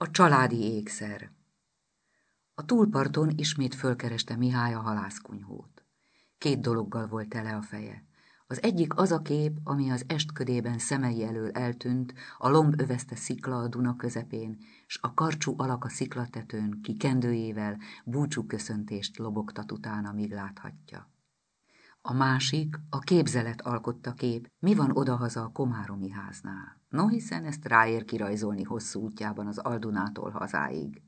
A családi ékszer. A túlparton ismét fölkereste Mihály a halászkunyhót. 2 dologgal volt tele a feje. Az egyik az a kép, ami az estködében szemei elől eltűnt, a lomb övezte szikla a Duna közepén, s a karcsú alak a sziklatetőn ki kendőjével búcsúköszöntést lobogtat utána, míg láthatja. A másik, a képzelet alkotta kép, mi van odahaza a komáromi háznál. No, hiszen ezt ráér kirajzolni hosszú útjában az Aldunától hazáig.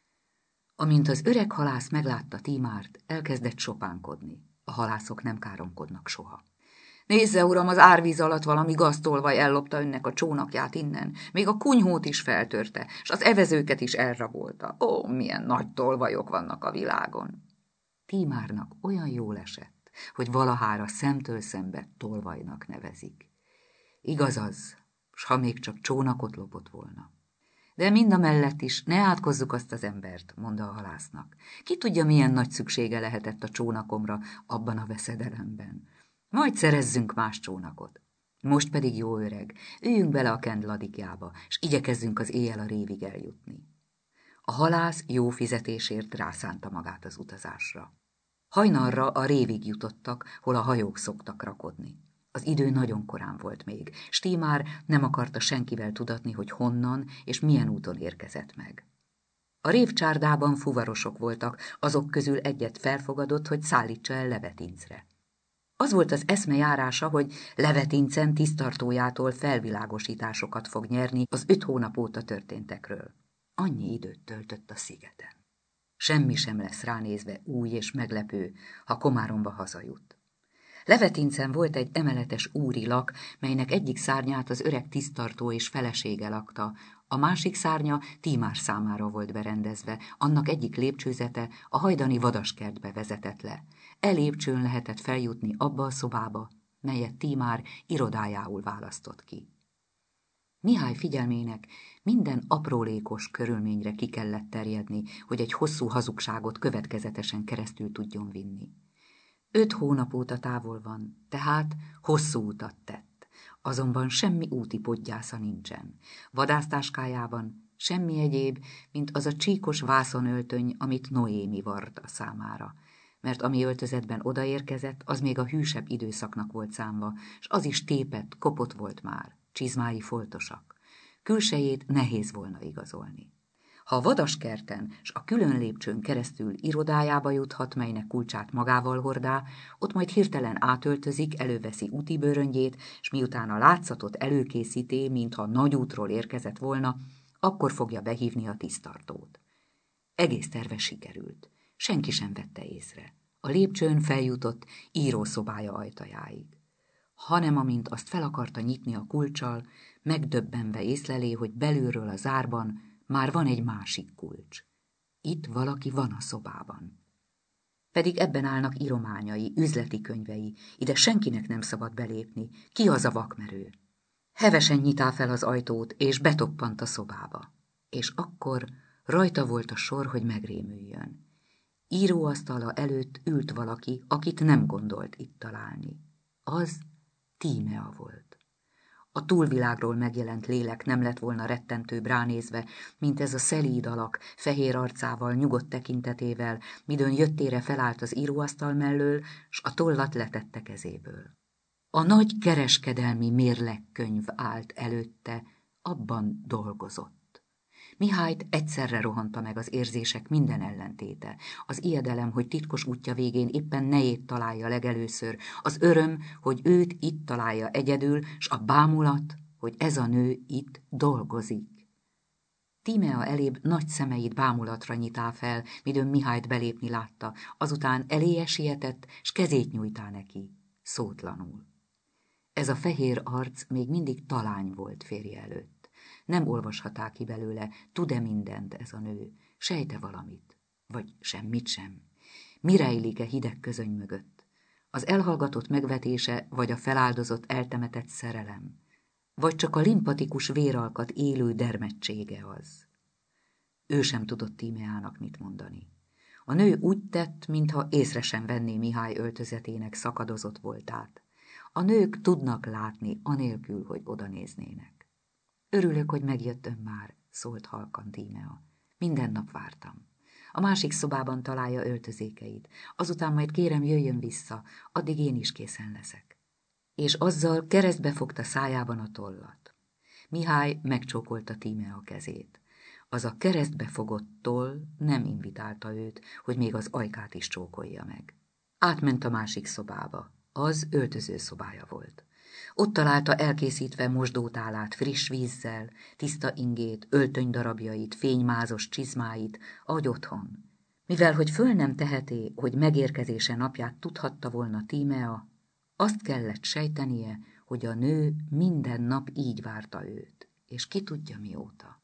Amint az öreg halász meglátta Tímárt, elkezdett sopánkodni. A halászok nem káromkodnak soha. Nézze, uram, az árvíz alatt valami gaztolvaj ellopta önnek a csónakját innen, még a kunyhót is feltörte, s az evezőket is elrabolta. Ó, milyen nagy tolvajok vannak a világon! Tímárnak olyan jól esett, hogy valahára szemtől szembe tolvajnak nevezik. Igaz az, s ha még csak csónakot lopott volna. De mindamellett is ne átkozzuk azt az embert, mondta a halásznak. Ki tudja, milyen nagy szüksége lehetett a csónakomra abban a veszedelemben. Majd szerezzünk más csónakot. Most pedig, jó öreg, üljünk bele a kend ladikjába, s igyekezzünk az éjjel a révig eljutni. A halász jó fizetésért rászánta magát az utazásra. Hajnalra a révig jutottak, hol a hajók szoktak rakodni. Az idő nagyon korán volt még, s Tímár nem akarta senkivel tudatni, hogy honnan és milyen úton érkezett meg. A révcsárdában fuvarosok voltak, azok közül egyet felfogadott, hogy szállítsa el Levetincre. Az volt az eszme járása, hogy Levetincen tisztartójától felvilágosításokat fog nyerni az 5 hónap óta történtekről. Annyi időt töltött a szigeten. Semmi sem lesz ránézve új és meglepő, ha Komáromba hazajut. Levetincen volt egy emeletes úri lak, melynek egyik szárnyát az öreg tisztartó és felesége lakta, a másik szárnya Tímár számára volt berendezve, annak egyik lépcsőzete a hajdani vadaskertbe vezetett le. Lépcsőn lehetett feljutni abba a szobába, melyet Tímár irodájául választott ki. Mihály figyelmének minden aprólékos körülményre ki kellett terjedni, hogy egy hosszú hazugságot következetesen keresztül tudjon vinni. 5 hónap óta távol van, tehát hosszú utat tett, azonban semmi úti podgyásza nincsen. Vadásztáskájában semmi egyéb, mint az a csíkos vászonöltöny, amit Noémi vart a számára, mert ami öltözetben odaérkezett, az még a hűsebb időszaknak volt számva, s az is tépett, kopott volt már, csizmái foltosak. Külsejét nehéz volna igazolni. Ha a vadaskerten s a külön lépcsőn keresztül irodájába juthat, melynek kulcsát magával hordá, ott majd hirtelen átöltözik, előveszi úti bőröngyét, s miután a látszatot előkészíté, mintha nagy útról érkezett volna, akkor fogja behívni a tisztartót. Egész terve sikerült. Senki sem vette észre. A lépcsőn feljutott írószobája ajtajáig. Hanem amint azt fel akarta nyitni a kulccsal, megdöbbenve észlelé, hogy belülről a zárban már van egy másik kulcs. Itt valaki van a szobában. Pedig ebben állnak írományai, üzleti könyvei, ide senkinek nem szabad belépni, ki az a vakmerő. Hevesen nyitá fel az ajtót, és betoppant a szobába. És akkor rajta volt a sor, hogy megrémüljön. Íróasztala előtt ült valaki, akit nem gondolt itt találni. Az Tímea volt. A túlvilágról megjelent lélek nem lett volna rettentőbb ránézve, mint ez a szelíd alak, fehér arcával, nyugodt tekintetével, midőn jöttére felállt az íróasztal mellől, s a tollat letette kezéből. A nagy kereskedelmi mérlegkönyv állt előtte, abban dolgozott. Mihályt egyszerre rohanta meg az érzések minden ellentéte. Az ijedelem, hogy titkos útja végén éppen nejét találja legelőször, az öröm, hogy őt itt találja egyedül, s a bámulat, hogy ez a nő itt dolgozik. Tímea elébb nagy szemeit bámulatra nyitá fel, midőn Mihályt belépni látta, azután eléje sietett, s kezét nyújtá neki, szótlanul. Ez a fehér arc még mindig talány volt férje előtt. Nem olvashatá ki belőle, tud-e mindent ez a nő, sejte valamit, vagy semmit sem. Mi rejlik-e hideg közöny mögött? Az elhallgatott megvetése, vagy a feláldozott eltemetett szerelem? Vagy csak a limpatikus véralkat élő dermedtsége az? Ő sem tudott Tímeának mit mondani. A nő úgy tett, mintha észre sem venné Mihály öltözetének szakadozott voltát. A nők tudnak látni, anélkül, hogy odanéznének. Örülök, hogy megjött ön már, szólt halkan Tímea. Minden nap vártam. A másik szobában találja öltözékeit, azután majd kérem jöjjön vissza, addig én is készen leszek. És azzal keresztbe fogta szájában a tollat. Mihály megcsókolta Tímea kezét. Az a keresztbe fogott toll nem invitálta őt, hogy még az ajkát is csókolja meg. Átment a másik szobába. Az öltöző szobája volt. Ott találta elkészítve mosdótálát friss vízzel, tiszta ingét, öltönydarabjait, fénymázos csizmáit, ahogy otthon. Mivel, hogy föl nem teheti, hogy megérkezése napját tudhatta volna Tímea, azt kellett sejtenie, hogy a nő minden nap így várta őt, és ki tudja mióta.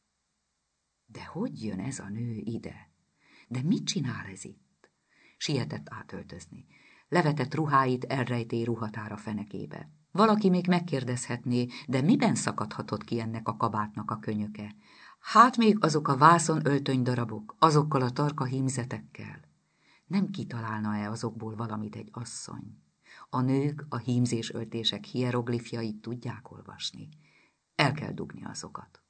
De hogy jön ez a nő ide? De mit csinál ez itt? Sietett átöltözni. Levetett ruháit elrejté ruhatára fenekébe. Valaki még megkérdezhetné, de miben szakadhatott ki ennek a kabátnak a könyöke? Hát még azok a vászon öltönydarabok, azokkal a tarka hímzetekkel. Nem kitalálna-e azokból valamit egy asszony? A nők a hímzés-öltések hieroglifjait tudják olvasni. El kell dugni azokat.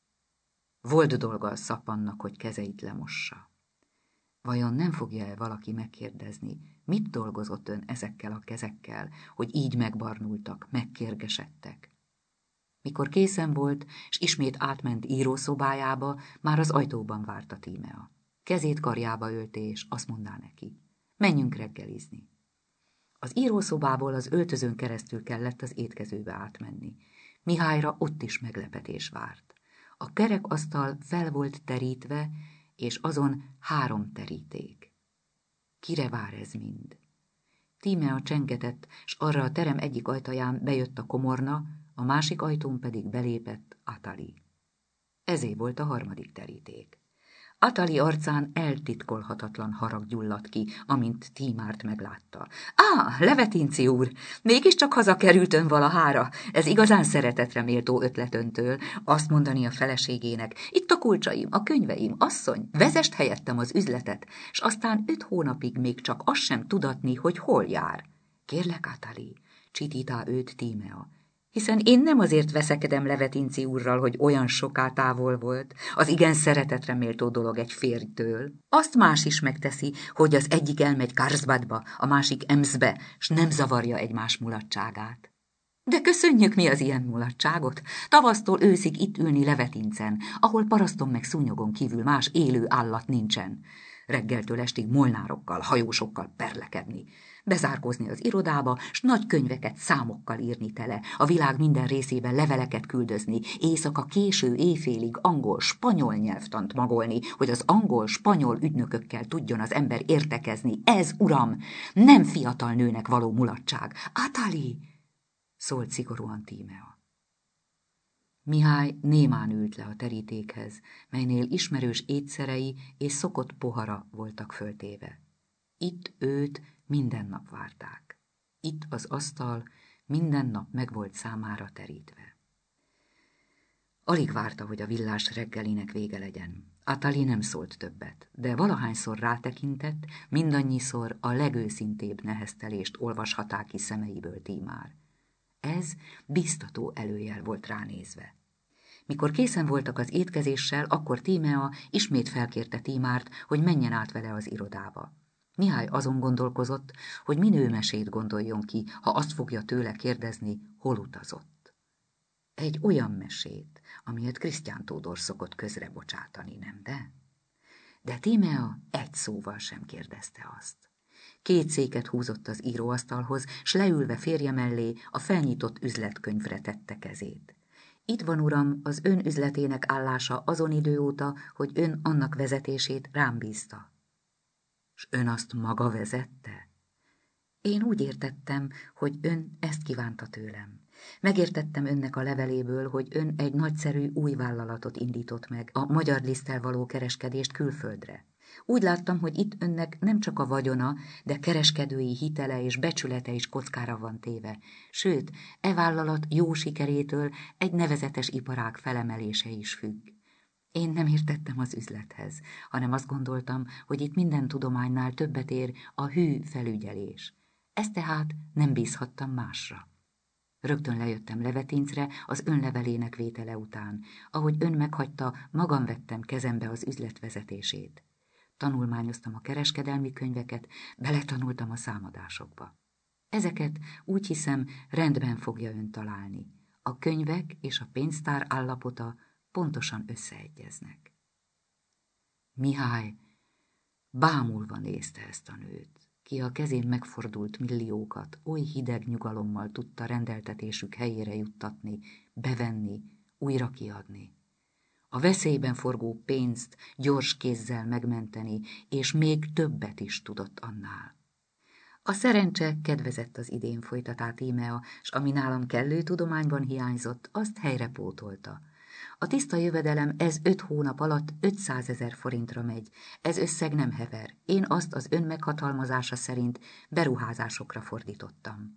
Volt dolga a szappannak, hogy kezeit lemossa. Vajon nem fogja-e valaki megkérdezni, mit dolgozott ön ezekkel a kezekkel, hogy így megbarnultak, megkérgesedtek? Mikor készen volt, s ismét átment írószobájába, már az ajtóban várta Tímea. Kezét karjába ölte, és azt mondná neki, menjünk reggelizni. Az írószobából az öltözőn keresztül kellett az étkezőbe átmenni. Mihályra ott is meglepetés várt. A kerekasztal fel volt terítve, és azon 3 teríték. Kire vár ez mind? Tímea csengetett, s arra a terem egyik ajtaján bejött a komorna, a másik ajtón pedig belépett Atali. Ezé volt a 3. teríték. Atali arcán eltitkolhatatlan harag gyulladt ki, amint Tímárt meglátta. Levetinci úr, mégiscsak hazakerült ön valahára. Ez igazán szeretetre méltó ötlet öntől. Azt mondani a feleségének, itt a kulcsaim, a könyveim, asszony, vezest helyettem az üzletet, s aztán 5 hónapig még csak azt sem tudatni, hogy hol jár. Kérlek, Atali, csitítá őt Tímea. Hiszen én nem azért veszekedem Levetinci úrral, hogy olyan soká távol volt, az igen szeretetre méltó dolog egy férjtől. Azt más is megteszi, hogy az egyik elmegy Karlsbadba, a másik Emszbe, s nem zavarja egymás mulatságát. De köszönjük mi az ilyen mulatságot, tavasztól őszig itt ülni Levetincen, ahol paraszton meg szúnyogon kívül más élő állat nincsen. Reggeltől estig molnárokkal, hajósokkal perlekedni. Bezárkózni az irodába, s nagy könyveket számokkal írni tele, a világ minden részében leveleket küldözni, éjszaka késő éjfélig angol-spanyol nyelvtant magolni, hogy az angol-spanyol ügynökökkel tudjon az ember értekezni. Ez, uram, nem fiatal nőnek való mulatság. Atali! Szólt szigorúan Tímea. Mihály némán ült le a terítékhez, melynél ismerős étszerei és szokott pohara voltak föltéve. Itt őt minden nap várták. Itt az asztal minden nap meg volt számára terítve. Alig várta, hogy a villás reggelinek vége legyen. Atali nem szólt többet, de valahányszor rátekintett, mindannyiszor a legőszintébb neheztelést olvashatták ki szemeiből Tímár. Ez biztató előjel volt ránézve. Mikor készen voltak az étkezéssel, akkor Tímea ismét felkérte Tímárt, hogy menjen át vele az irodába. Mihály azon gondolkozott, hogy minőmesét gondoljon ki, ha azt fogja tőle kérdezni, hol utazott. Egy olyan mesét, amilyet Krisztián Tódor szokott közre bocsátani, nem de? De Tímea egy szóval sem kérdezte azt. 2 széket húzott az íróasztalhoz, s leülve férje mellé a felnyitott üzletkönyvre tette kezét. Itt van, uram, az ön üzletének állása azon idő óta, hogy ön annak vezetését rám bízta. S ön azt maga vezette? Én úgy értettem, hogy ön ezt kívánta tőlem. Megértettem önnek a leveléből, hogy ön egy nagyszerű új vállalatot indított meg, a magyar liszttel való kereskedést külföldre. Úgy láttam, hogy itt önnek nem csak a vagyona, de kereskedői hitele és becsülete is kockára van téve. Sőt, e vállalat jó sikerétől egy nevezetes iparág felemelése is függ. Én nem értettem az üzlethez, hanem azt gondoltam, hogy itt minden tudománynál többet ér a hű felügyelés. Ezt tehát nem bízhattam másra. Rögtön lejöttem Levetincre az önlevelének vétele után. Ahogy ön meghagyta, magam vettem kezembe az üzlet vezetését. Tanulmányoztam a kereskedelmi könyveket, beletanultam a számadásokba. Ezeket úgy hiszem rendben fogja ön találni. A könyvek és a pénztár állapota pontosan összeegyeznek. Mihály bámulva nézte ezt a nőt, ki a kezén megfordult milliókat oly hideg nyugalommal tudta rendeltetésük helyére juttatni, bevenni, újra kiadni. A veszélyben forgó pénzt gyors kézzel megmenteni, és még többet is tudott annál. A szerencse kedvezett az idén folytatá Tímea, s ami nálam kellő tudományban hiányzott, azt helyre pótolta. A tiszta jövedelem ez 5 hónap alatt 500 000 forintra megy. Ez összeg nem hever. Én azt az ön meghatalmazása szerint beruházásokra fordítottam.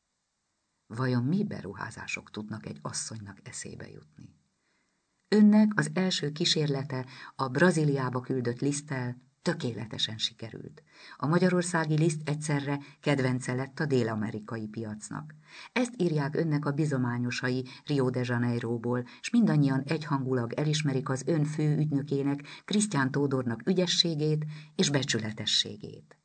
Vajon mi beruházások tudnak egy asszonynak eszébe jutni? Önnek az első kísérlete a Brazíliába küldött liszttel tökéletesen sikerült. A magyarországi liszt egyszerre kedvence lett a dél-amerikai piacnak. Ezt írják önnek a bizományosai Rio de Janeiróból, s mindannyian egyhangulag elismerik az ön fő ügynökének, Krisztián Tódornak ügyességét és becsületességét.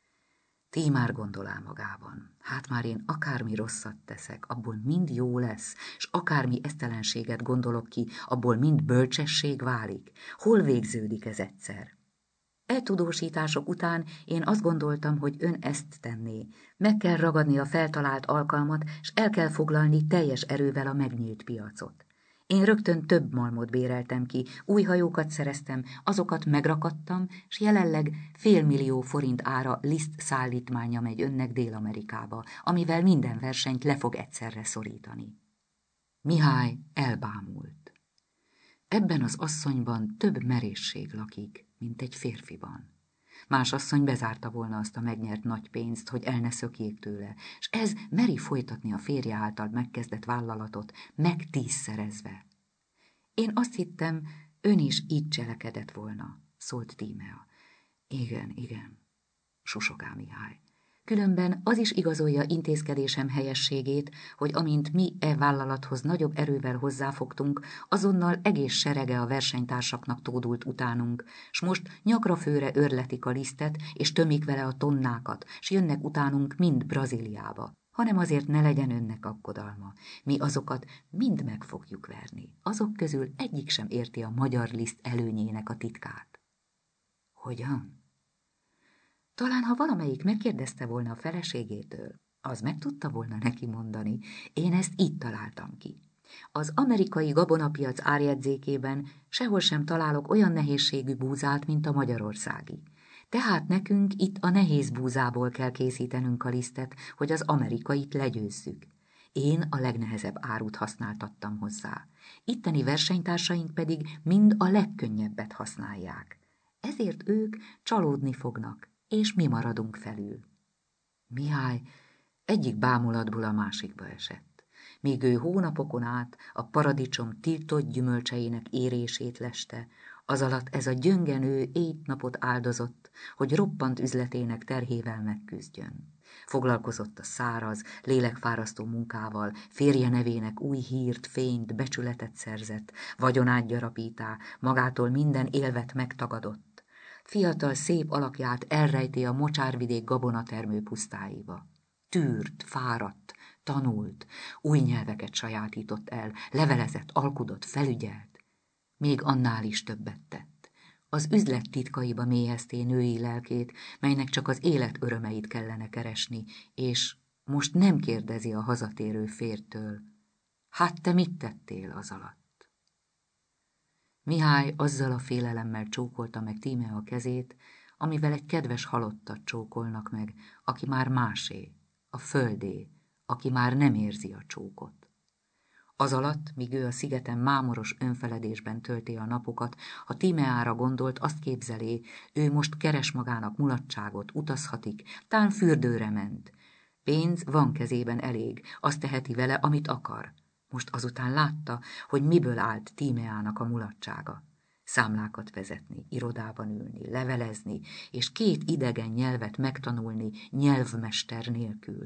Tímár gondolál magában, hát már én akármi rosszat teszek, abból mind jó lesz, s akármi esztelenséget gondolok ki, abból mind bölcsesség válik. Hol végződik ez egyszer? Tudósítások után én azt gondoltam, hogy ön ezt tenné. Meg kell ragadni a feltalált alkalmat, s el kell foglalni teljes erővel a megnyílt piacot. Én rögtön több malmot béreltem ki, új hajókat szereztem, azokat megrakadtam, s jelenleg $500 000 forint ára liszt szállítmánya megy önnek Dél-Amerikába, amivel minden versenyt le fog egyszerre szorítani. Mihály elbámult. Ebben az asszonyban több merészség lakik, mint egy férfiban. Más asszony bezárta volna azt a megnyert nagy pénzt, hogy el ne szökjék tőle, s ez meri folytatni a férje által megkezdett vállalatot, meg 10-szerezve. Én azt hittem, ön is így cselekedett volna, szólt Tímea. Igen, susogál Mihály. Különben az is igazolja intézkedésem helyességét, hogy amint mi vállalathoz nagyobb erővel hozzáfogtunk, azonnal egész serege a versenytársaknak tódult utánunk, s most nyakrafőre őrletik a lisztet, és tömik vele a tonnákat, s jönnek utánunk mind Brazíliába. Hanem azért ne legyen önnek aggodalma. Mi azokat mind meg fogjuk verni. Azok közül egyik sem érti a magyar liszt előnyének a titkát. Hogyan? Talán, ha valamelyik megkérdezte volna a feleségétől, az meg tudta volna neki mondani. Én ezt így találtam ki. Az amerikai gabonapiac árjegyzékében sehol sem találok olyan nehézségű búzát, mint a magyarországi. Tehát nekünk itt a nehéz búzából kell készítenünk a lisztet, hogy az amerikait legyőzzük. Én a legnehezebb árut használtattam hozzá. Itteni versenytársaink pedig mind a legkönnyebbet használják. Ezért ők csalódni fognak, és mi maradunk felül. Mihály egyik bámulatból a másikba esett, míg ő hónapokon át a paradicsom tiltott gyümölcseinek érését leste, azalatt ez a gyöngenő éjt-napot áldozott, hogy roppant üzletének terhével megküzdjön. Foglalkozott a száraz, lélekfárasztó munkával, férje nevének új hírt, fényt, becsületet szerzett, vagyonát gyarapítá, magától minden élvet megtagadott. Fiatal, szép alakját elrejti a mocsárvidék gabonatermő pusztáiba. Tűrt, fáradt, tanult, új nyelveket sajátított el, levelezett, alkudott, felügyelt. Még annál is többet tett. Az üzlet titkaiba mélyezté női lelkét, melynek csak az élet örömeit kellene keresni, és most nem kérdezi a hazatérő férjtől. Hát te mit tettél az alatt? Mihály azzal a félelemmel csókolta meg Tímea kezét, amivel egy kedves halottat csókolnak meg, aki már másé, a földé, aki már nem érzi a csókot. Az alatt, míg ő a szigeten mámoros önfeledésben tölti a napokat, ha Tímeára gondolt, azt képzelé, ő most keres magának mulatságot, utazhatik, tán fürdőre ment. Pénz van kezében elég, azt teheti vele, amit akar. Most azután látta, hogy miből állt Tímeának a mulatsága. Számlákat vezetni, irodában ülni, levelezni, és 2 idegen nyelvet megtanulni nyelvmester nélkül.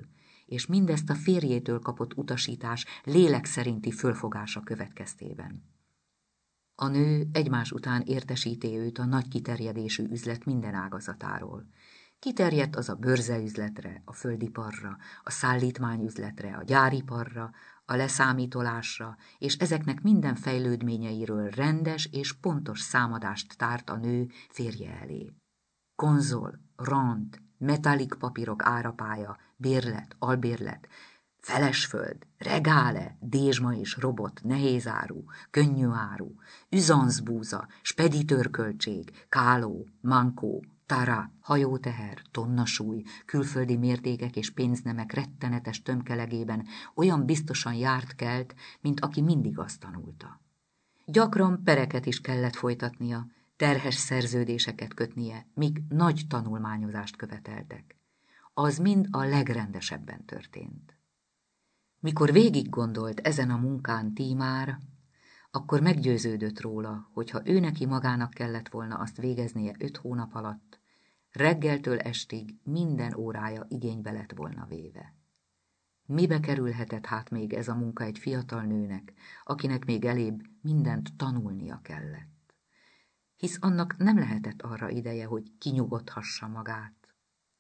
és mindezt a férjétől kapott utasítás lélek szerinti fölfogása következtében. A nő egymás után értesíti őt a nagy kiterjedésű üzlet minden ágazatáról. Kiterjedt az a bőrzeüzletre, a földiparra, a szállítmányüzletre, a gyáriparra, a leszámítolásra, és ezeknek minden fejlődményeiről rendes és pontos számadást tárt a nő férje elé. Konzol, rant, metallik papírok árapálya, bérlet, albérlet, felesföld, regále, dézsma és robot, nehézáru, könnyűáru, üzanszbúza, speditőrköltség, káló, mankó, tara, hajóteher, tonnasúly, külföldi mértékek és pénznemek rettenetes tömkelegében olyan biztosan járt kelt, mint aki mindig azt tanulta. Gyakran pereket is kellett folytatnia, terhes szerződéseket kötnie, míg nagy tanulmányozást követeltek. Az mind a legrendesebben történt. Mikor végig gondolt ezen a munkán Tímár, akkor meggyőződött róla, hogy ő neki magának kellett volna azt végeznie 5 hónap alatt, reggeltől estig minden órája igénybe lett volna véve. Mibe kerülhetett hát még ez a munka egy fiatal nőnek, akinek még elébb mindent tanulnia kellett? Hisz annak nem lehetett arra ideje, hogy kinyugodhassa magát.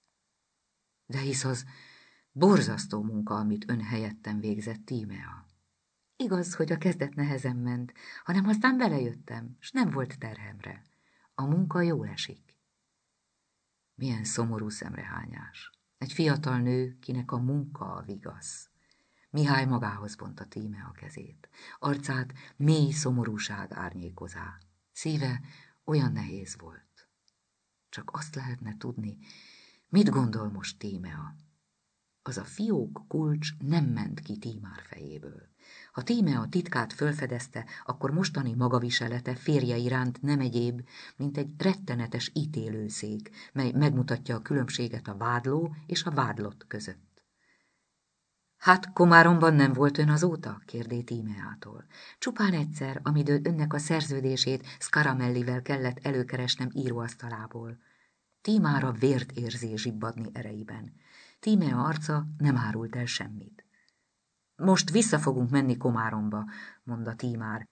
De hisz az borzasztó munka, amit ön helyettem végzett, Tímea. Igaz, hogy a kezdet nehezen ment, hanem aztán belejöttem, s nem volt terhemre. A munka jól esik. Milyen szomorú szemrehányás. Egy fiatal nő, kinek a munka a vigasz. Mihály magához vonta Tímea kezét. Arcát mély szomorúság árnyékozá. Szíve olyan nehéz volt. Csak azt lehetne tudni, mit gondol most Tímea. Az a fiók kulcs nem ment ki Tímár fejéből. Ha Tímea titkát fölfedezte, akkor mostani magaviselete férje iránt nem egyéb, mint egy rettenetes ítélőszék, mely megmutatja a különbséget a vádló és a vádlott között. Hát Komáromban nem volt ön azóta? Kérdé Tímeától. Csupán egyszer, amidő önnek a szerződését Scaramellivel kellett előkeresnem íróasztalából. Tímára vért érzi zsibbadni ereiben. Tímea arca nem árult el semmit. Most vissza fogunk menni Komáromba, mondta Tímár,